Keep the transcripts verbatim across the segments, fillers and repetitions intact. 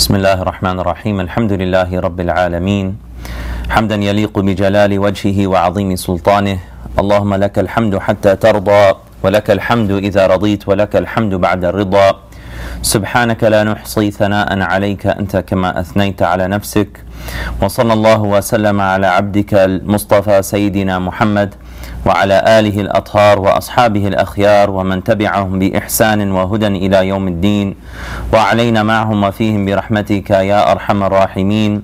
بسم الله الرحمن الرحيم. الحمد لله رب العالمين، حمدا يليق بجلال وجهه وعظيم سلطانه. اللهم لك الحمد حتى ترضى، ولك الحمد إذا رضيت، ولك الحمد بعد الرضا. سبحانك لا نحصي ثناء عليك أنت كما أثنيت على نفسك. وصلى الله وسلم على عبدك المصطفى سيدنا محمد وعلى آله الأطهار وأصحابه الأخيار ومن تبعهم بإحسان وهدى إلى يوم الدين، وعلينا معهم وفيهم برحمتك يا أرحم الراحمين.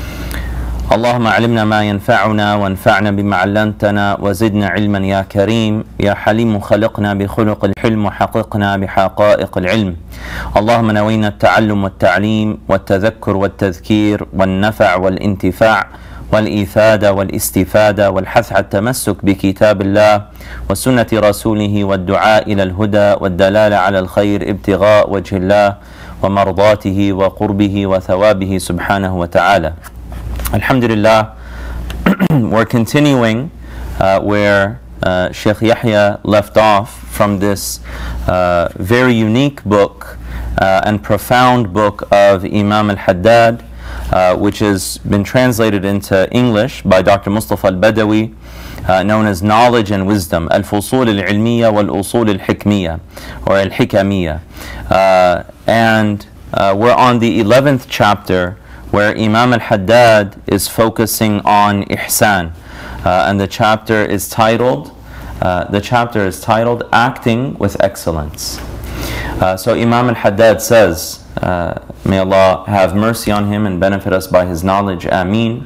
اللهم علمنا ما ينفعنا وانفعنا بما علمتنا وزدنا علما يا كريم. يا حليم خلقنا بخلق الحلم وحققنا بحقائق العلم. اللهم نوينا التعلم والتعليم والتذكر والتذكير والنفع والانتفاع والإفادة والاستفادة والحث على التمسك بكتاب الله وسنة رسوله والدعاء إلى الهدى والدلالة على الخير ابتغاء وجه الله ومرضاته وقربه وثوابه سبحانه وتعالى. Alhamdulillah, we're continuing uh, where uh, Sheikh Yahya left off from this uh, very unique book uh, and profound book of Imam al-Haddad, Uh, which has been translated into English by Doctor Mustafa al-Badawi, uh, known as Knowledge and Wisdom, Al-Fusul al-Ilmiya wal-Usul al-Hikmiya, or al-Hikamiyya. Uh, and uh, we're on the eleventh chapter where Imam al-Haddad is focusing on ihsan. Uh, and the chapter is titled, uh, the chapter is titled Acting with Excellence. Uh, so Imam al-Haddad says, uh, may Allah have mercy on him and benefit us by his knowledge, Ameen.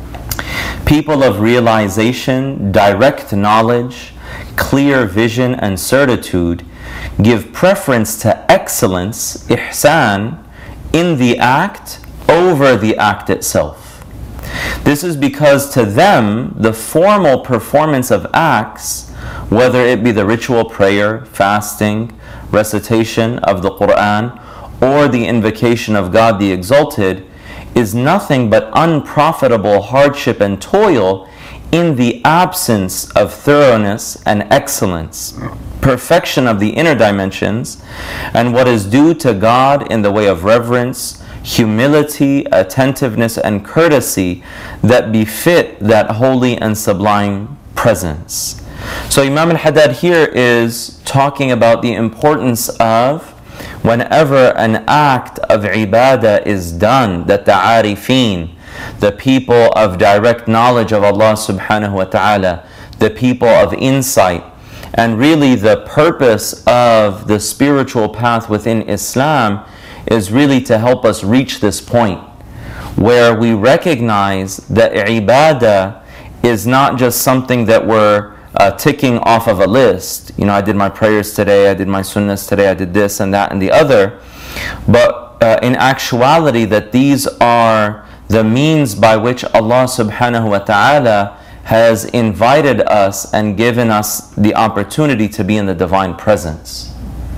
People of realization, direct knowledge, clear vision and certitude give preference to excellence, ihsan, in the act over the act itself. This is because to them, the formal performance of acts, whether it be the ritual prayer, fasting, recitation of the Quran, or the invocation of God the Exalted, is nothing but unprofitable hardship and toil in the absence of thoroughness and excellence, perfection of the inner dimensions, and what is due to God in the way of reverence, humility, attentiveness, and courtesy that befit that holy and sublime presence. So Imam al-Haddad here is talking about the importance of whenever an act of ibadah is done, that the arifin, the people of direct knowledge of Allah subhanahu wa ta'ala, the people of insight, and really the purpose of the spiritual path within Islam is really to help us reach this point where we recognize that ibadah is not just something that we're Uh, ticking off of a list. You know, I did my prayers today, I did my sunnahs today, I did this and that and the other. But uh, in actuality, that these are the means by which Allah subhanahu wa ta'ala has invited us and given us the opportunity to be in the divine presence.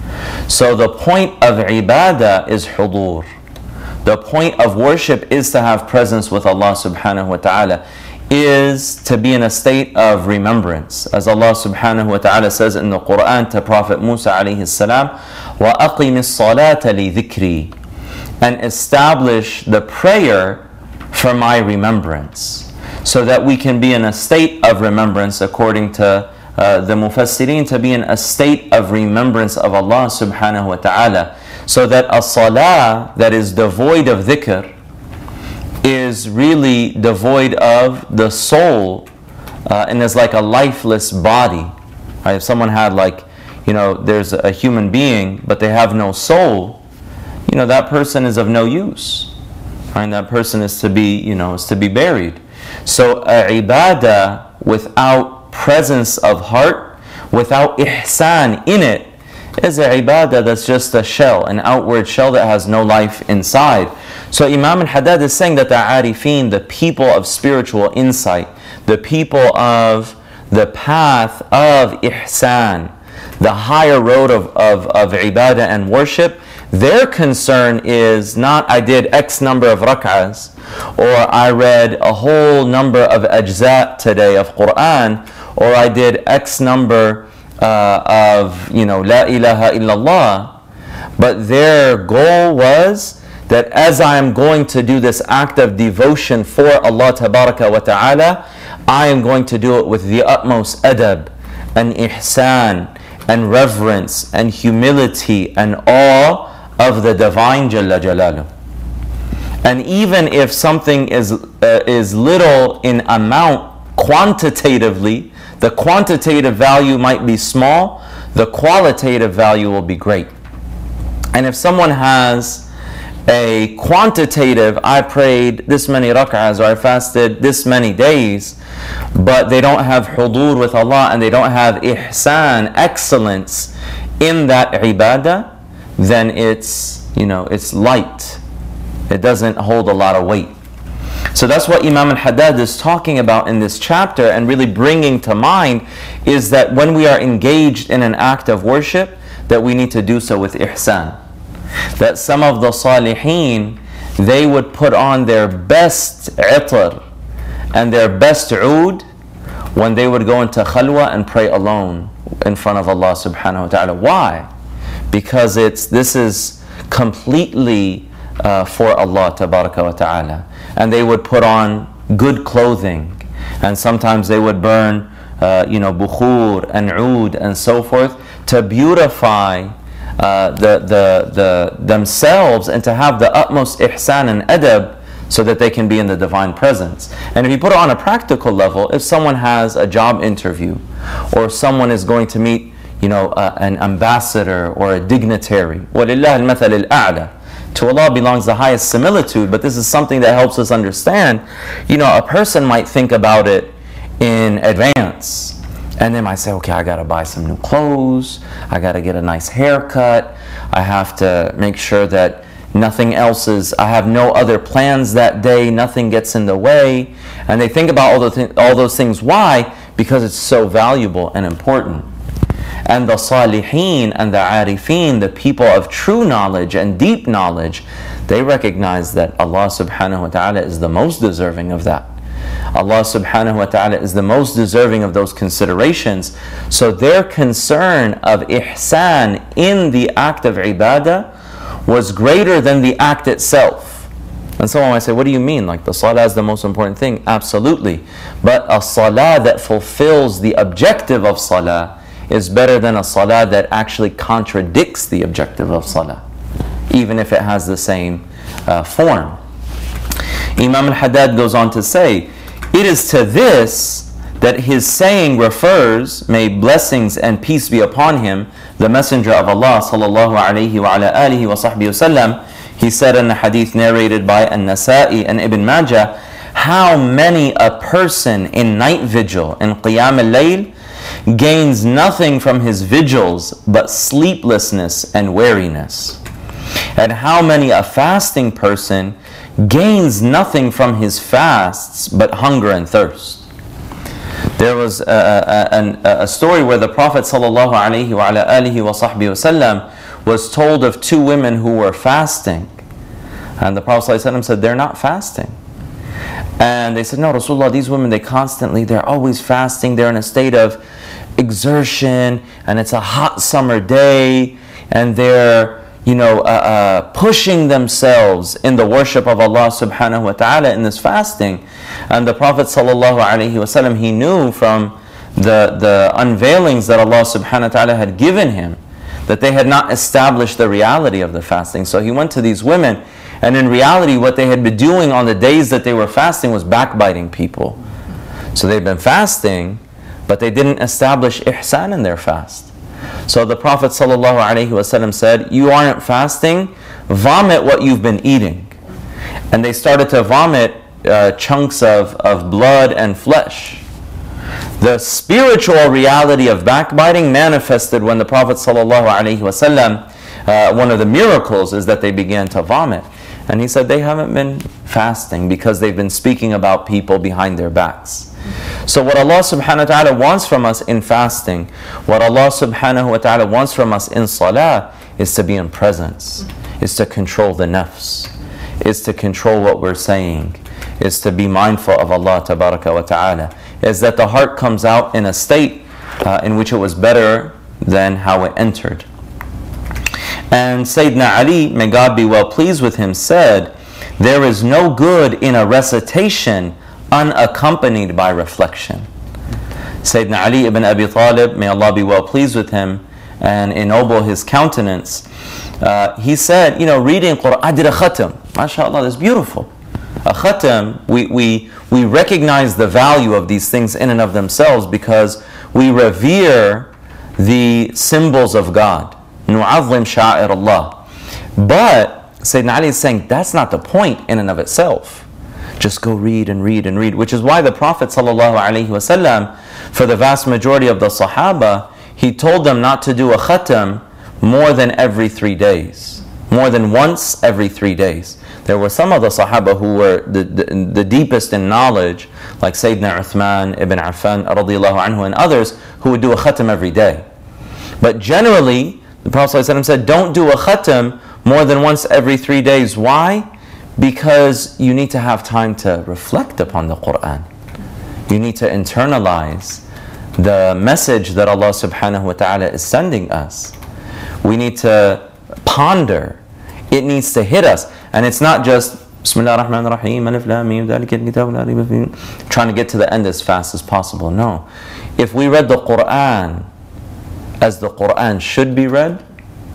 So the point of ibadah is hudur. The point of worship is to have presence with Allah subhanahu wa ta'ala, is to be in a state of remembrance. As Allah subhanahu wa ta'ala says in the Quran to Prophet Musa alayhi salam, وَأَقِمِ الصَّلَاةَ لِذِكْرِي, and establish the prayer for my remembrance, so that we can be in a state of remembrance, according to uh, the Mufassirin, to be in a state of remembrance of Allah subhanahu wa ta'ala, so that a salah that is devoid of dhikr is really devoid of the soul, uh, and is like a lifeless body. Right? If someone had, like, you know, there's a human being, but they have no soul, you know, that person is of no use. Right? That person is to be, you know, is to be buried. So a ibadah without presence of heart, without ihsan in it, is a ibadah that's just a shell, an outward shell that has no life inside. So Imam al-Haddad is saying that the arifin, the people of spiritual insight, the people of the path of ihsan, the higher road of, of, of ibadah and worship, their concern is not I did X number of rak'ahs, or I read a whole number of ajza today of Quran, or I did X number uh, of, you know, La ilaha illallah, but their goal was that as I am going to do this act of devotion for Allah tabaraka wa ta'ala, I am going to do it with the utmost adab and ihsan and reverence and humility and awe of the Divine Jalla Jalaluh. And even if something is, uh, is little in amount quantitatively, the quantitative value might be small, the qualitative value will be great. And if someone has a quantitative, I prayed this many rak'ahs or I fasted this many days, but they don't have hudur with Allah and they don't have ihsan, excellence in that ibadah, then it's, you know, it's light. It doesn't hold a lot of weight. So that's what Imam al-Haddad is talking about in this chapter and really bringing to mind, is that when we are engaged in an act of worship, that we need to do so with ihsan. That some of the salihin, they would put on their best itar and their best oud when they would go into khalwa and pray alone in front of Allah subhanahu wa ta'ala. Why? Because it's this is completely uh, for Allah tabaraka wa ta'ala. And they would put on good clothing, and sometimes they would burn uh, you know, bukhur and oud and so forth to beautify Uh, the, the, the themselves and to have the utmost ihsan and adab so that they can be in the divine presence. And if you put it on a practical level, if someone has a job interview or someone is going to meet, you know, uh, an ambassador or a dignitary, وَلِلَّهِ الْمَثَلِ الْأَعْلَى, to Allah belongs the highest similitude, but this is something that helps us understand. You know, a person might think about it in advance. And then I say, okay, I got to buy some new clothes. I got to get a nice haircut. I have to make sure that nothing else is, I have no other plans that day. Nothing gets in the way. And they think about all, the th- all those things. Why? Because it's so valuable and important. And the salihin and the arifin, the people of true knowledge and deep knowledge, they recognize that Allah subhanahu wa ta'ala is the most deserving of that. Allah subhanahu wa ta'ala is the most deserving of those considerations. So their concern of ihsan in the act of ibadah was greater than the act itself. And someone might say, what do you mean? Like the salah is the most important thing? Absolutely. But a salah that fulfills the objective of salah is better than a salah that actually contradicts the objective of salah, even if it has the same uh, form. Imam al-Haddad goes on to say, it is to this that his saying refers, may blessings and peace be upon him, the Messenger of Allah sallallahu alayhi wa ala alihi wa sahbihi wasallam, he said in the hadith narrated by An-Nasa'i and Ibn Majah, how many a person in night vigil, in Qiyam al-Layl, gains nothing from his vigils but sleeplessness and weariness. And how many a fasting person gains nothing from his fasts but hunger and thirst. There was a, a, a, a story where the Prophet sallallahu alaihi wa ala alihi wa sahbihi wasallam was told of two women who were fasting. And the Prophet sallallahu alaihi wasallam said, they're not fasting. And they said, no, Rasulullah, these women, they constantly, they're always fasting. They're in a state of exertion, and it's a hot summer day, and they're you know, uh, uh, pushing themselves in the worship of Allah subhanahu wa ta'ala in this fasting. And the Prophet sallallahu alaihi wasallam, he knew from the, the unveilings that Allah subhanahu wa ta'ala had given him that they had not established the reality of the fasting. So he went to these women, and in reality what they had been doing on the days that they were fasting was backbiting people. So they'd been fasting, but they didn't establish ihsan in their fast. So the Prophet ﷺ said, you aren't fasting, vomit what you've been eating. And they started to vomit uh, chunks of, of blood and flesh. The spiritual reality of backbiting manifested when the Prophet ﷺ, uh, one of the miracles is that they began to vomit. And he said they haven't been fasting because they've been speaking about people behind their backs. So what Allah subhanahu wa ta'ala wants from us in fasting, what Allah subhanahu wa ta'ala wants from us in salah, is to be in presence, is to control the nafs, is to control what we're saying, is to be mindful of Allah tabaraka wa ta'ala, is that the heart comes out in a state uh, in which it was better than how it entered. And Sayyidina Ali, may God be well pleased with him, said, there is no good in a recitation unaccompanied by reflection. Sayyidina Ali ibn Abi Talib, may Allah be well pleased with him and ennoble his countenance, uh, he said, you know, reading Quran, I did a khatam. MashaAllah, that's beautiful. A khatam, we, we, we recognize the value of these things in and of themselves because we revere the symbols of God. Nu'azzim sha'ir Allah. But Sayyidina Ali is saying that's not the point in and of itself. Just go read and read and read, which is why the Prophet ﷺ, for the vast majority of the Sahaba, he told them not to do a khatam more than every three days. More than once every three days. There were some of the Sahaba who were the, the, the deepest in knowledge, like Sayyidina Uthman ibn Affan radiallahu anhu and others, who would do a khatam every day. But generally, the Prophet ﷺ said, don't do a khatam more than once every three days. Why? Because you need to have time to reflect upon the Quran. You need to internalize the message that Allah subhanahu wa ta'ala is sending us. We need to ponder. It needs to hit us. And it's not just Bismillah ar-Rahman ar-Rahim, Alif Lam Mim, trying to get to the end as fast as possible. No. If we read the Quran as the Quran should be read,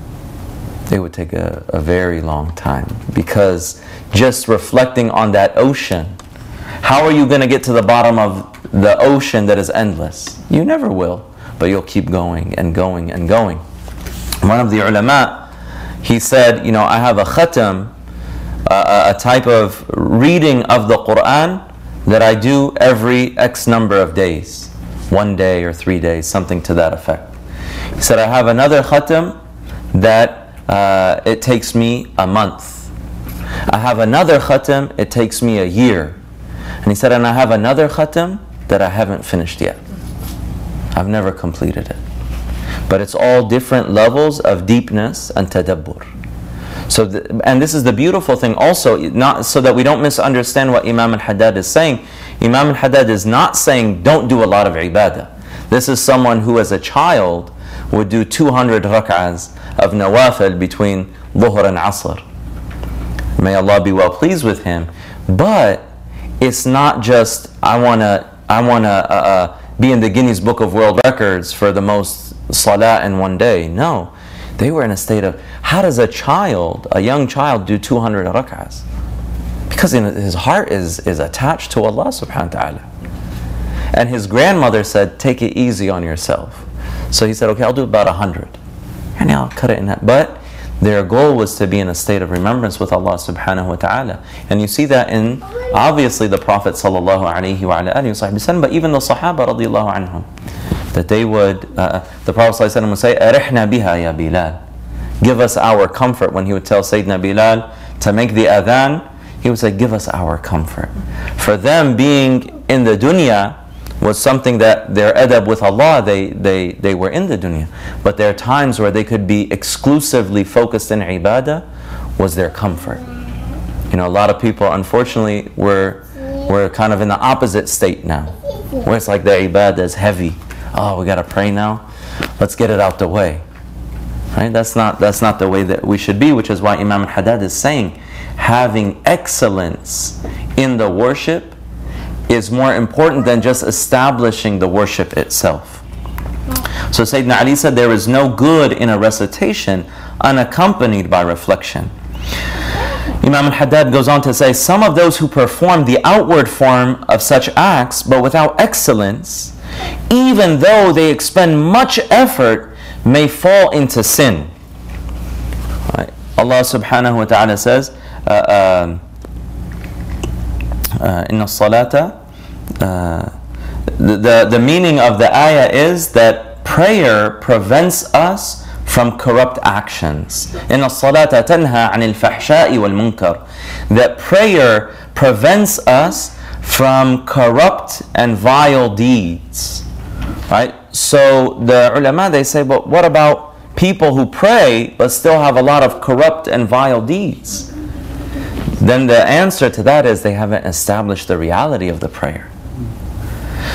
it would take a, a very long time. Because just reflecting on that ocean, how are you going to get to the bottom of the ocean that is endless? You never will, but you'll keep going and going and going. One of the ulama, he said, you know, I have a khatam, a, a type of reading of the Quran that I do every X number of days, one day or three days, something to that effect. He said, I have another khatam that uh, it takes me a month. I have another khatam, it takes me a year. And he said, and I have another khatam that I haven't finished yet. I've never completed it. But it's all different levels of deepness and tadabbur. So, the, and this is the beautiful thing also, not so that we don't misunderstand what Imam al-Haddad is saying. Imam al-Haddad is not saying don't do a lot of ibadah. This is someone who as a child would do two hundred rak'ahs of nawafil between dhuhr and asr. May Allah be well pleased with him. But it's not just, I want to I want to uh, uh, be in the Guinness Book of World Records for the most salah in one day. No. They were in a state of, how does a child, a young child, do two hundred rak'ahs? Because his heart is, is attached to Allah subhanahu wa ta'ala. And his grandmother said, take it easy on yourself. So he said, okay, I'll do about one hundred. And I'll cut it in that. But their goal was to be in a state of remembrance with Allah subhanahu wa ta'ala. And you see that in, obviously, the Prophet sallallahu alayhi wa alayhi wa sallam, but even the Sahaba radiallahu anhum. That they would, uh, the Prophet ﷺ would say, "Arihna biha ya Bilal." Give us our comfort. When he would tell Sayyidina Bilal to make the adhan, he would say, give us our comfort. For them, being in the dunya was something that their adab with Allah, they, they, they were in the dunya. But there are times where they could be exclusively focused in ibadah, was their comfort. You know, a lot of people, unfortunately, were, were kind of in the opposite state now, where it's like their ibadah is heavy. Oh, we got to pray now? Let's get it out the way. Right? That's not, that's not the way that we should be, which is why Imam al-Haddad is saying having excellence in the worship is more important than just establishing the worship itself. So Sayyidina Ali said there is no good in a recitation unaccompanied by reflection. Imam al-Haddad goes on to say, some of those who perform the outward form of such acts but without excellence, even though they expend much effort, may fall into sin. Right. Allah subhanahu wa ta'ala says, Inna salata, the, the, the meaning of the ayah is that prayer prevents us from corrupt actions. Inna salata tanha anil fahsha'i wal munkar. That prayer prevents us from corrupt and vile deeds. Right? So the ulama, they say, but what about people who pray but still have a lot of corrupt and vile deeds? Then the answer to that is they haven't established the reality of the prayer.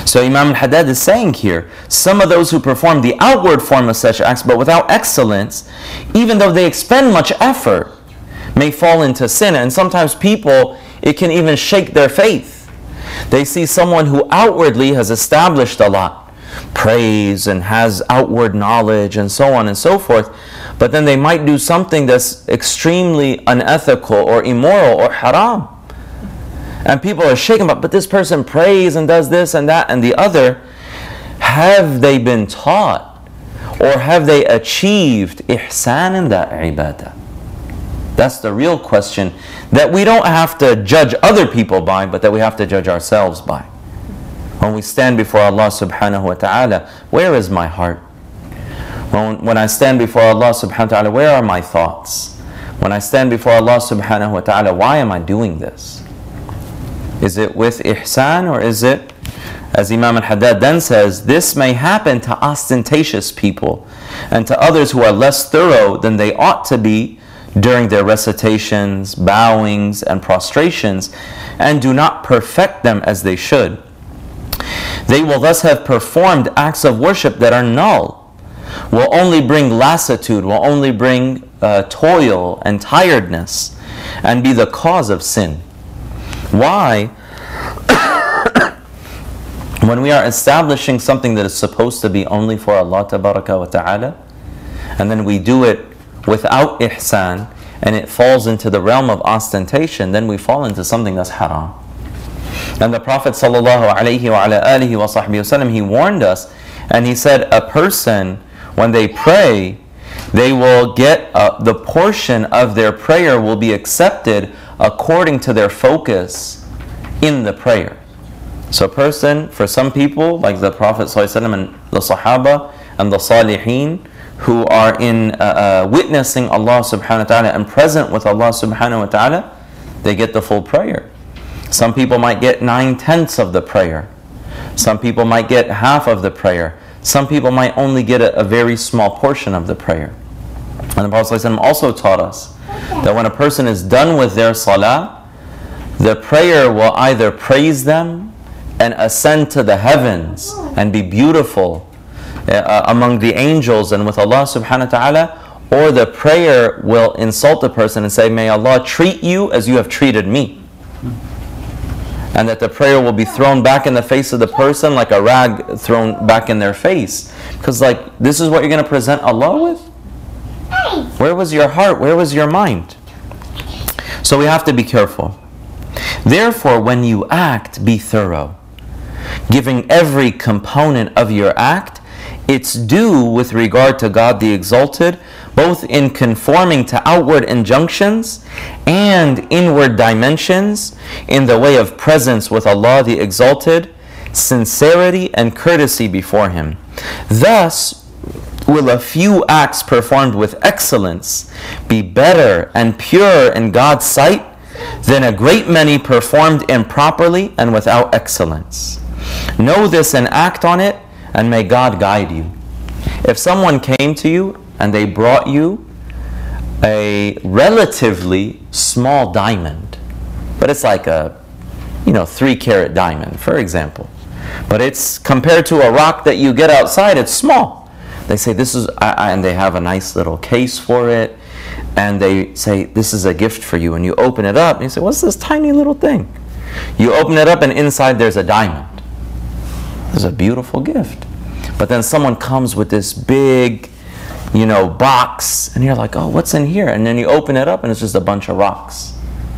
So Imam al-Haddad is saying here, some of those who perform the outward form of such acts but without excellence, even though they expend much effort, may fall into sin. And sometimes people, it can even shake their faith. They see someone who outwardly has established a lot, prays and has outward knowledge and so on and so forth, but then they might do something that's extremely unethical or immoral or haram. And people are shaken about, but this person prays and does this and that and the other. Have they been taught or have they achieved ihsan in that ibadah? That's the real question that we don't have to judge other people by, but that we have to judge ourselves by. When we stand before Allah subhanahu wa ta'ala, where is my heart? When, when I stand before Allah subhanahu wa ta'ala, where are my thoughts? When I stand before Allah subhanahu wa ta'ala, why am I doing this? Is it with ihsan or is it, as Imam al-Haddad then says, this may happen to ostentatious people and to others who are less thorough than they ought to be during their recitations, bowings, and prostrations, and do not perfect them as they should. They will thus have performed acts of worship that are null, will only bring lassitude, will only bring uh, toil and tiredness, and be the cause of sin. Why? When we are establishing something that is supposed to be only for Allah tabaraka wa ta'ala, and then we do it without ihsan, and it falls into the realm of ostentation, then we fall into something that's haram. And the Prophet sallallahu alaihi wa ala alihi wa sahbihi wasallam, he warned us, and he said, a person, when they pray, they will get uh, the portion of their prayer will be accepted according to their focus in the prayer. So a person, for some people, like the Prophet ﷺ and the Sahaba and the Salihin, who are in uh, uh, witnessing Allah subhanahu wa ta'ala and present with Allah subhanahu wa ta'ala, they get the full prayer. Some people might get nine-tenths of the prayer. Some people might get half of the prayer. Some people might only get a, a very small portion of the prayer. And the Prophet ﷺ also taught us that when a person is done with their salah, the prayer will either praise them and ascend to the heavens and be beautiful uh, among the angels and with Allah subhanahu wa ta'ala, or the prayer will insult the person and say, may Allah treat you as you have treated me. And that the prayer will be thrown back in the face of the person like a rag thrown back in their face. Because like, this is what you're going to present Allah with? Where was your heart? Where was your mind? So we have to be careful. Therefore, when you act, be thorough, giving every component of your act its due with regard to God the Exalted, both in conforming to outward injunctions and inward dimensions, in the way of presence with Allah the Exalted, sincerity and courtesy before Him. Thus will a few acts performed with excellence be better and pure in God's sight than a great many performed improperly and without excellence. Know this and act on it, and may God guide you. If someone came to you and they brought you a relatively small diamond, but it's like a, you know, three carat diamond, for example, but it's compared to a rock that you get outside, it's small. They say this is, and they have a nice little case for it, and they say this is a gift for you, and you open it up and you say, what's this tiny little thing? You open it up and inside there's a diamond. It's a beautiful gift. But then someone comes with this big, you know, box, and you're like, oh, what's in here? And then you open it up and it's just a bunch of rocks.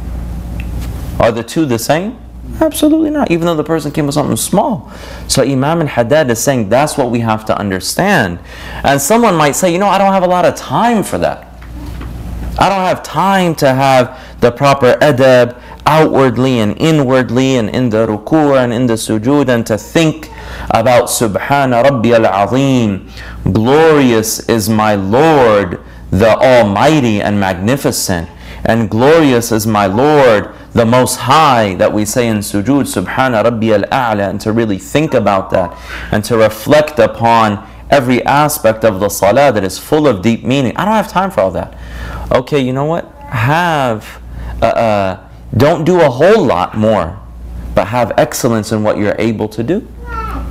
Are the two the same? Absolutely not, even though the person came with something small. So Imam al-Haddad is saying that's what we have to understand. And someone might say, you know, I don't have a lot of time for that. I don't have time to have the proper adab outwardly and inwardly and in the ruku' and in the sujood, and to think about Subhana Rabbi al-Azim, glorious is my Lord, the Almighty and Magnificent, and glorious is my Lord, the Most High, that we say in sujood, Subhana Rabbi al-A'la, and to really think about that and to reflect upon every aspect of the salah that is full of deep meaning. I don't have time for all that. Okay, you know what? Have, uh, uh, don't do a whole lot more, but have excellence in what you're able to do.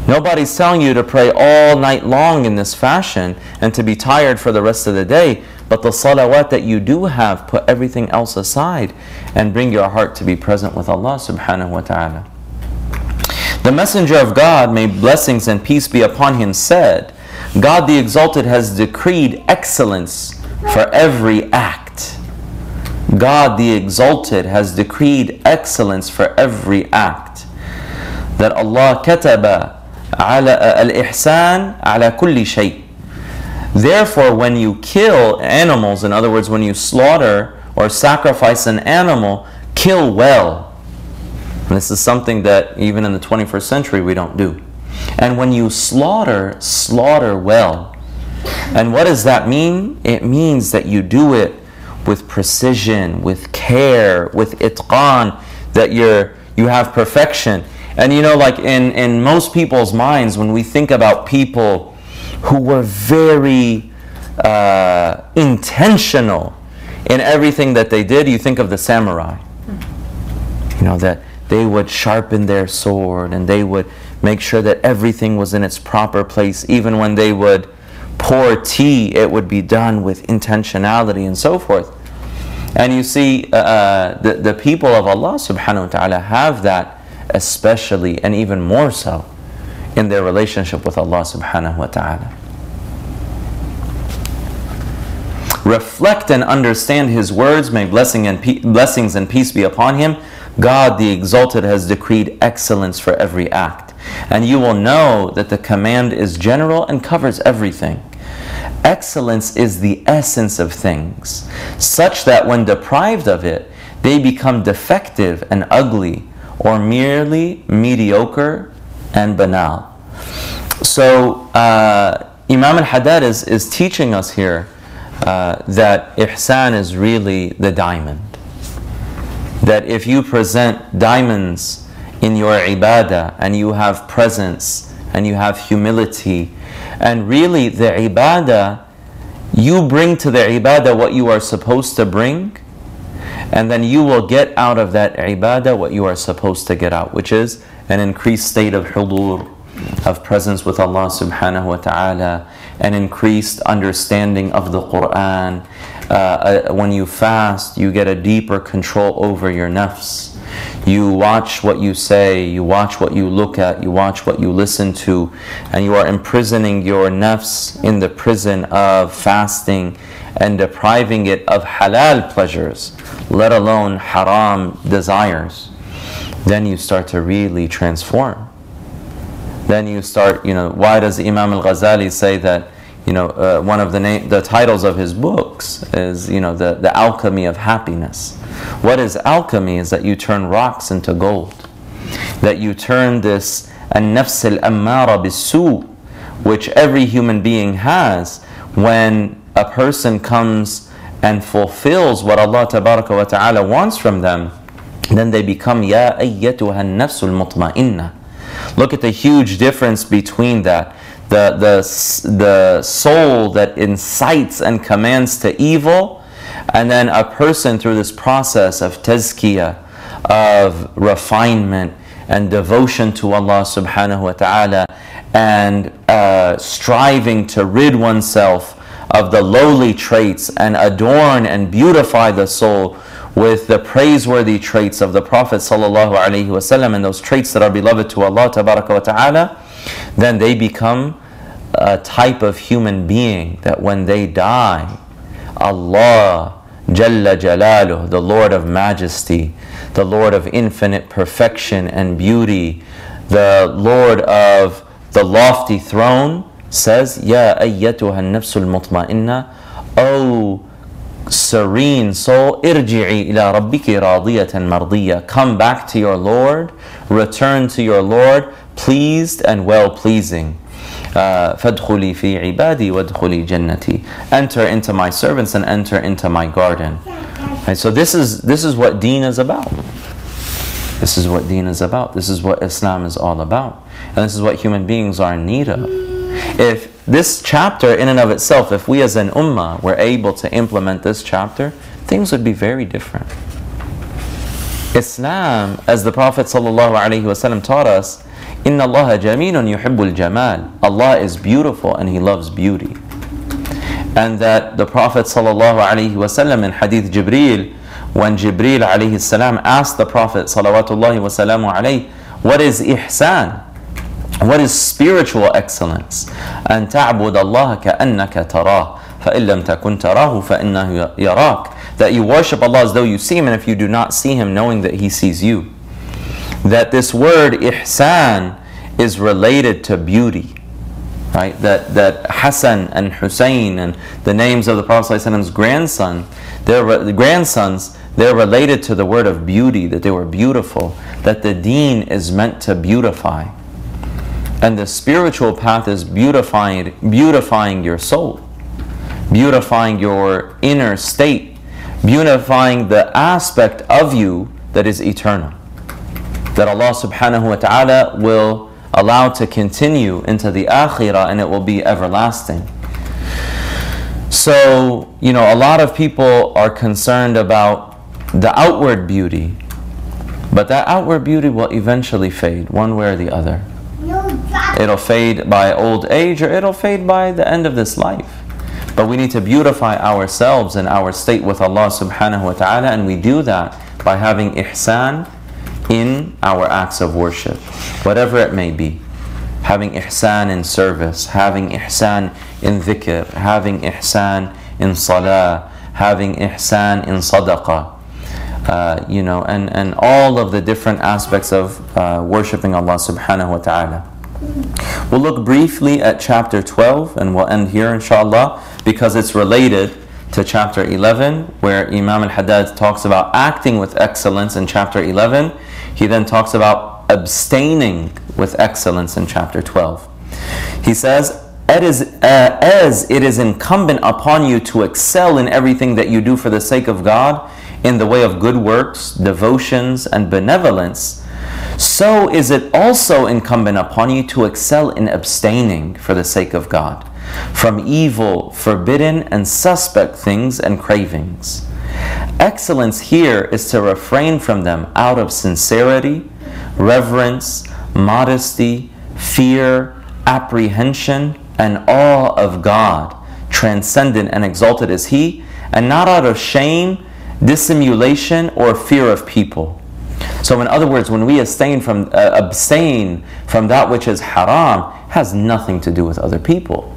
Nobody's telling you to pray all night long in this fashion and to be tired for the rest of the day. But the salawat that you do have, put everything else aside and bring your heart to be present with Allah subhanahu wa ta'ala. The Messenger of God, may blessings and peace be upon him, said, God the Exalted has decreed excellence for every act. God the Exalted has decreed excellence for every act. That Allah kataba ala al-ihsan ala kulli shay. Therefore, when you kill animals, in other words, when you slaughter or sacrifice an animal, kill well. And this is something that even in the twenty-first century we don't do. And when you slaughter, slaughter well. And what does that mean? It means that you do it with precision, with care, with itqan, that you're you have perfection. And you know, like in, in most people's minds, when we think about people who were very uh, intentional in everything that they did, you think of the samurai. You know, that they would sharpen their sword and they would make sure that everything was in its proper place. Even when they would pour tea, it would be done with intentionality and so forth. And you see, uh, the, the people of Allah subhanahu wa ta'ala have that, especially and even more so in their relationship with Allah subhanahu wa ta'ala. Reflect and understand His words, may blessing and pe- blessings and peace be upon Him. God the Exalted has decreed excellence for every act. And you will know that the command is general and covers everything. Excellence is the essence of things, such that when deprived of it, they become defective and ugly, or merely mediocre and banal. So uh, Imam al-Haddad is, is teaching us here uh, that ihsan is really the diamond. That if you present diamonds in your ibadah and you have presence and you have humility, and really the ibadah, you bring to the ibadah what you are supposed to bring, and then you will get out of that ibadah what you are supposed to get out, which is an increased state of hudur, of presence with Allah subhanahu wa ta'ala, an increased understanding of the Quran. Uh, when you fast, you get a deeper control over your nafs. You watch what you say, you watch what you look at, you watch what you listen to, and you are imprisoning your nafs in the prison of fasting and depriving it of halal pleasures, let alone haram desires. Then you start to really transform. Then you start, you know, why does Imam al-Ghazali say that, you know, uh, one of the name, the titles of his books is, you know, the, the alchemy of happiness. What is alchemy? Is that you turn rocks into gold. That you turn this an-nafs al-ammara bis-su', which every human being has, when a person comes and fulfills what Allah tabaraka wa ta'ala wants from them, then they become ya ayyatuha an-nafs al-mutma'inna. Look at the huge difference between that. The, the, the soul that incites and commands to evil, and then a person through this process of tazkiyah, of refinement and devotion to Allah subhanahu wa ta'ala, and uh, striving to rid oneself of the lowly traits and adorn and beautify the soul with the praiseworthy traits of the Prophet sallallahu alaihi wasallam, and those traits that are beloved to Allah tabaraka wa ta'ala, then they become a type of human being that when they die, Allah Jalla Jalaluh, the Lord of Majesty, the Lord of infinite perfection and beauty, the Lord of the lofty throne, says, Ya ayyatuha an-nafsul mutma'inna, O serene soul, irji'i ila rabbiki radiyatan mardiya, come back to your Lord, return to your Lord, pleased and well-pleasing. فَادْخُلِي فِي عِبَادِي وَادْخُلِي جَنَّتِي, enter into my servants and enter into my garden. Right, so this is this is what deen is about. This is what deen is about. This is what Islam is all about. And this is what human beings are in need of. If this chapter in and of itself, if we as an ummah were able to implement this chapter, things would be very different. Islam, as the Prophet ﷺ taught us, إِنَّ اللَّهَ جَمِيلٌ يُحِبُّ الْجَمَالِ. Allah is beautiful and He loves beauty. And that the Prophet ﷺ in Hadith Jibreel, when Jibreel alayhi salam asked the Prophet salawatullahi wa salamu alayhi, what is ihsan? What is spiritual excellence? أَن تَعْبُدَ اللَّهَ كَأَنَّكَ تَرَاهُ فَإِن لَمْ تَكُنْ تَرَاهُ فَإِنَّهُ يَرَاكَ. That you worship Allah as though you see Him, and if you do not see Him, knowing that He sees you. That this word ihsan is related to beauty. Right? That that Hassan and Hussein and the names of the Prophet's grandson, they're the grandsons, they're related to the word of beauty, that they were beautiful, that the deen is meant to beautify. And the spiritual path is beautifying, beautifying your soul, beautifying your inner state, beautifying the aspect of you that is eternal, that Allah subhanahu wa ta'ala will allow to continue into the akhirah, and it will be everlasting. So, you know, a lot of people are concerned about the outward beauty, but that outward beauty will eventually fade, one way or the other. It'll fade by old age, or it'll fade by the end of this life. But we need to beautify ourselves and our state with Allah subhanahu wa ta'ala, and we do that by having ihsan in our acts of worship, whatever it may be. Having ihsan in service, having ihsan in dhikr, having ihsan in salah, having ihsan in sadaqah, uh, you know, and, and all of the different aspects of uh, worshipping Allah subhanahu wa ta'ala. We'll look briefly at chapter twelve, and we'll end here inshallah, because it's related to chapter eleven, where Imam al-Haddad talks about acting with excellence in chapter eleven. He then talks about abstaining with excellence in chapter twelve. He says, as, uh, as it is incumbent upon you to excel in everything that you do for the sake of God, in the way of good works, devotions, and benevolence, so is it also incumbent upon you to excel in abstaining for the sake of God from evil, forbidden, and suspect things and cravings. Excellence here is to refrain from them out of sincerity, reverence, modesty, fear, apprehension, and awe of God, transcendent and exalted is He, and not out of shame, dissimulation, or fear of people. So in other words, when we abstain from, uh, abstain from that which is haram, has nothing to do with other people.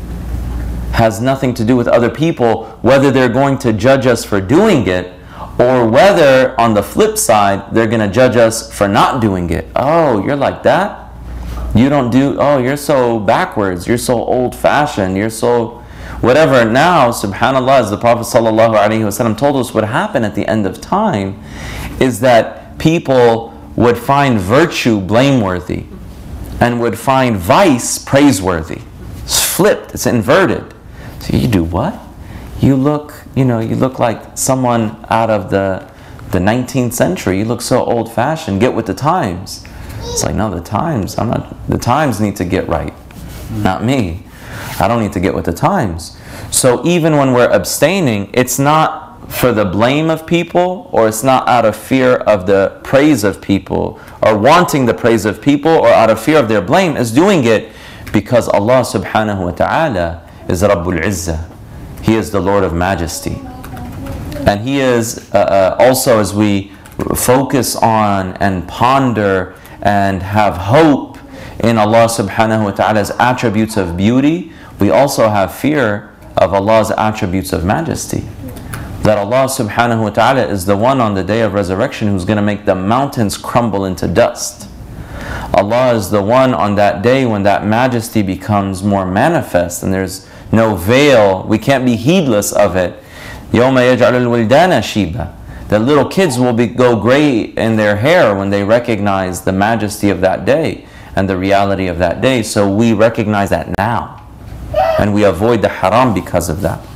Has nothing to do with other people, whether they're going to judge us for doing it, or whether on the flip side they're going to judge us for not doing it. Oh, you're like that? You don't do, oh, you're so backwards, you're so old-fashioned, you're so whatever. Now, subhanAllah, as the Prophet ﷺ told us, what happened at the end of time is that people would find virtue blameworthy and would find vice praiseworthy. It's flipped, it's inverted. So you do what? You look, you know, you look like someone out of the the nineteenth century. You look so old-fashioned. Get with the times. It's like, no, the times. I'm not. The times need to get right, not me. I don't need to get with the times. So even when we're abstaining, it's not for the blame of people, or it's not out of fear of the praise of people, or wanting the praise of people, or out of fear of their blame. It's doing it because Allah subhanahu wa ta'ala is Rabbul Izzah. He is the Lord of Majesty. And He is uh, uh, also, as we focus on and ponder and have hope in Allah subhanahu wa ta'ala's attributes of beauty, we also have fear of Allah's attributes of majesty. That Allah subhanahu wa ta'ala is the one on the day of resurrection who's going to make the mountains crumble into dust. Allah is the one on that day when that majesty becomes more manifest and there's no veil. We can't be heedless of it. يَوْمَ يَجْعَلُ الْوِلْدَانَ شِيبًا. The little kids will be, go gray in their hair when they recognize the majesty of that day and the reality of that day. So we recognize that now. And we avoid the haram because of that.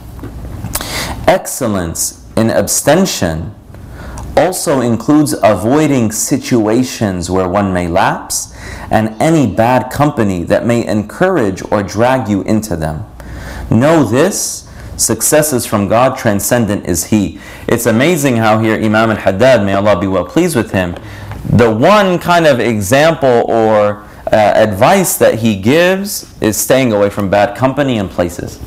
Excellence in abstention also includes avoiding situations where one may lapse and any bad company that may encourage or drag you into them. Know this, success is from God, transcendent is He. It's amazing how here Imam al-Haddad, may Allah be well pleased with him, the one kind of example or uh, advice that he gives is staying away from bad company and places.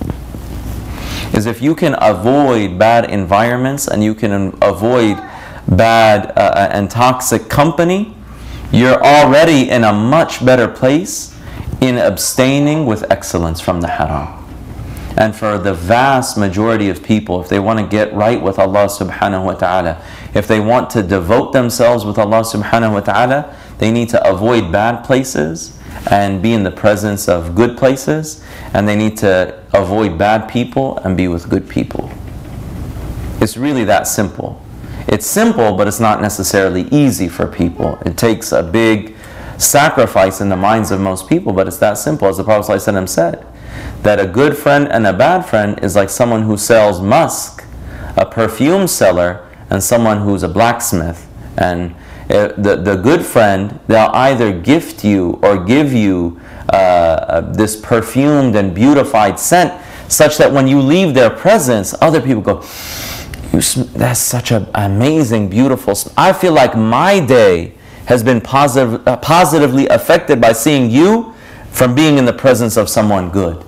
Is if you can avoid bad environments and you can avoid bad uh, and toxic company, you're already in a much better place in abstaining with excellence from the haram. And for the vast majority of people, if they want to get right with Allah subhanahu wa ta'ala, if they want to devote themselves with Allah subhanahu wa ta'ala, they need to avoid bad places and be in the presence of good places, and they need to avoid bad people and be with good people. It's really that simple. It's simple, but it's not necessarily easy for people. It takes a big sacrifice in the minds of most people, but it's that simple. As the Prophet ﷺ said, that a good friend and a bad friend is like someone who sells musk, a perfume seller, and someone who's a blacksmith. And the, the good friend, they'll either gift you or give you uh, this perfumed and beautified scent, such that when you leave their presence, other people go, that's such an amazing, beautiful smell. I feel like my day has been positive, uh, positively affected by seeing you from being in the presence of someone good.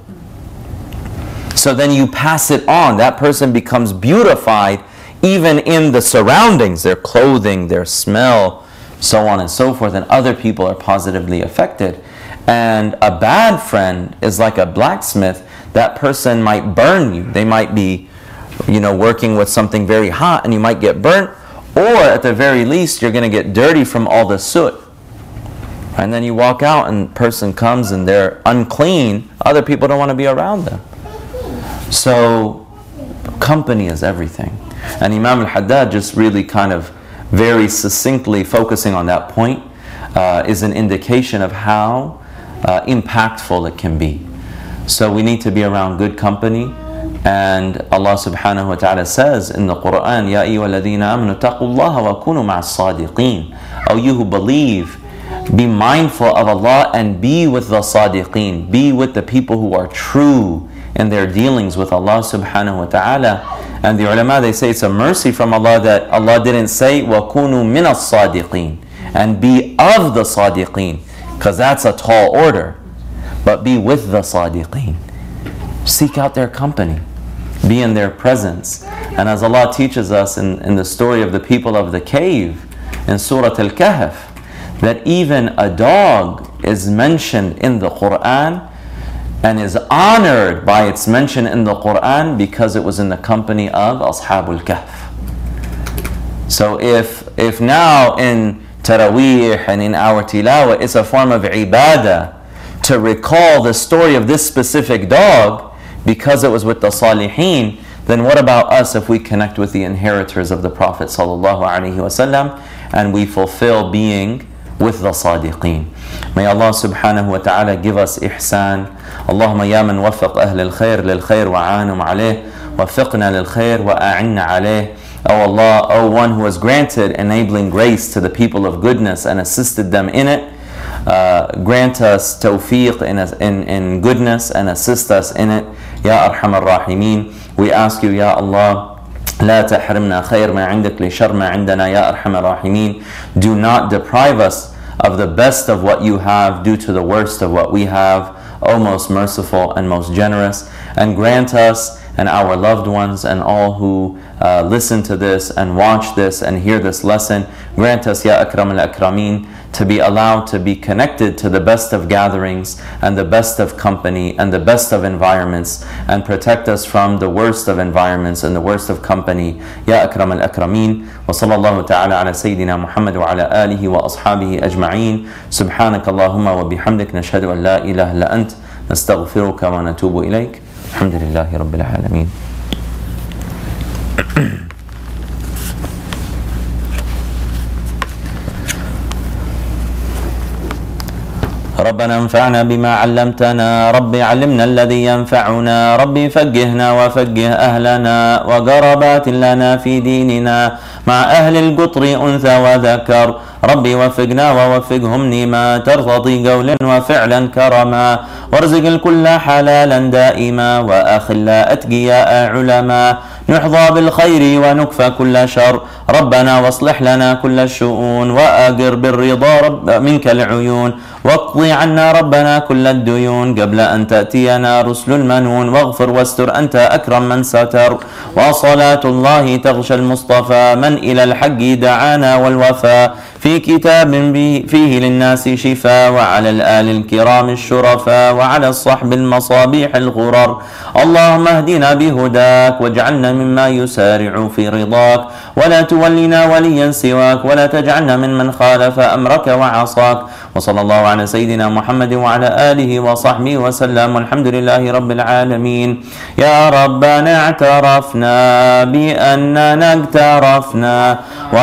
So then you pass it on. That person becomes beautified even in the surroundings, their clothing, their smell, so on and so forth, and other people are positively affected. And a bad friend is like a blacksmith. That person might burn you. They might be, you know, working with something very hot and you might get burnt, or at the very least you're going to get dirty from all the soot. And then you walk out and the person comes and they're unclean. Other people don't want to be around them. So company is everything. And Imam al-Haddad just really kind of very succinctly focusing on that point uh, is an indication of how uh, impactful it can be. So we need to be around good company. And Allah subhanahu wa ta'ala says in the Quran, Ya ayyuha alladhina amanu taqullaha wa kunu ma'as sadiqeen. O you who believe, be mindful of Allah and be with the sadiqeen. Be with the people who are true in their dealings with Allah subhanahu wa ta'ala. And the ulama, they say it's a mercy from Allah that Allah didn't say wa kunu minas sadiqeen, and be of the sadiqeen, because that's a tall order. But be with the sadiqeen. Seek out their company. Be in their presence. And as Allah teaches us in, in the story of the people of the cave in Surah Al-Kahf, that even a dog is mentioned in the Quran and is honored by its mention in the Quran because it was in the company of Ashabul Kahf. So if, if now in Taraweeh and in our Tilawah it's a form of ibadah to recall the story of this specific dog because it was with the Salihin, then what about us if we connect with the inheritors of the Prophet sallallahu alaihi wasallam and we fulfill being with the Sadiqeen? May Allah subhanahu wa ta'ala give us ihsan. Allahumma ya man waffaq ahl al-khair lil-khair wa aanum alayh, wafiqna lil-khair wa a'inna alayh. O Allah, O one who has granted enabling grace to the people of goodness and assisted them in it, uh, grant us tawfiq in, in, in goodness and assist us in it. Ya Arhamar Rahimeen, we ask you, Ya Allah, لا تحرمنا خير ما عندك لشر ما عندنا يا أرحم الراحمين. Do not deprive us of the best of what you have due to the worst of what we have, O most merciful and most generous. And grant us and our loved ones and all who uh, listen to this and watch this and hear this lesson, grant us, Ya Akram al-Akrameen, to be allowed to be connected to the best of gatherings and the best of company and the best of environments, and protect us from the worst of environments and the worst of company. Ya Akram al-Akrameen. Wa sallallahu ta'ala ala Sayyidina Muhammad wa ala alihi wa ashabihi ajma'een. Subhanak Allahumma wa bihamdik, nashhadu an la ilaha illa ant, nastaghfiruka wa natubu ilayk. Alhamdulillahi Rabbil Alameen. ربنا انفعنا بما علمتنا، ربي علمنا الذي ينفعنا، ربي فقهنا وفقه أهلنا، وقربات لنا في ديننا مع أهل القطر أنثى وذكر. ربي وفقنا ووفقهم لما ترتضي قولا وفعلا كرما، وارزق الكل حلالا دائما وأخلا أتقياء علما، نحظى بالخير ونكفى كل شر ربنا، واصلح لنا كل الشؤون وأقر بالرضا رب منك العيون، واقضي عنا ربنا كل الديون قبل أن تأتينا رسل المنون، واغفر واستر أنت أكرم من ستر، وصلاة الله تغشى المصطفى من إلى الحق دعانا والوفاء، في كتاب فيه للناس شفاء، وعلى الآل الكرام الشرفاء، وعلى الصحب المصابيح الغرر. اللهم اهدنا بهداك واجعلنا مما يسارع في رضاك، ولا تولنا وليا سواك، ولا تجعلنا ممن خالف أمرك وعصاك. وصلى الله على سيدنا محمد وعلى آله وصحبه وسلم، والحمد لله رب العالمين. يا ربنا اعترفنا بأننا اقترفنا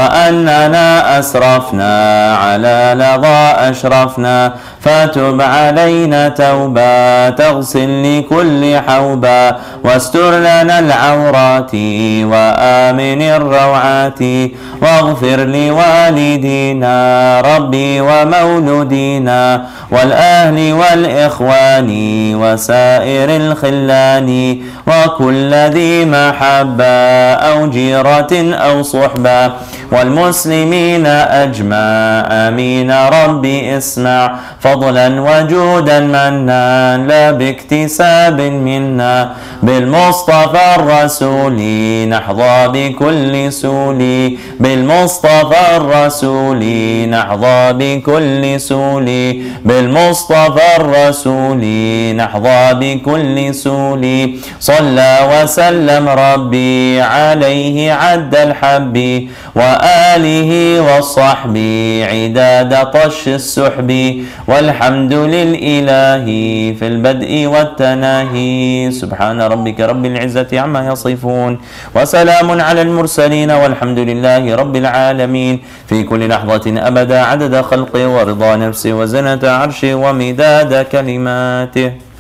وأننا أسرفنا على لظى أشرفنا، فتب علينا توبة تغسل لكل حوبة، واستر لنا العورات وآمن الروعات، واغفر لوالدينا ربي ومولودينا والأهل والإخوان وسائر الخلان، وكل ذي محبة أو جيرة أو صحبة، والمسلمين أجمع آمين. ربي اسمع فضلا وجودا منا لا باكتساب منا، بالمصطفى الرسول نحظى بكل سول، بالمصطفى الرسول نحظى بكل سول، بالمصطفى الرسول نحظى بكل سول. صلى وسلم ربي عليه عد الحب، وآله والصحب عداد طش السحب، والحمد للإله في البدء والتناهي. سبحان ربك رب العزة عما يصفون، وسلام على المرسلين، والحمد لله رب العالمين. في كل لحظة أبدا عدد خلقه ورضا نفسه وزنة عرشه ومداد كلماته.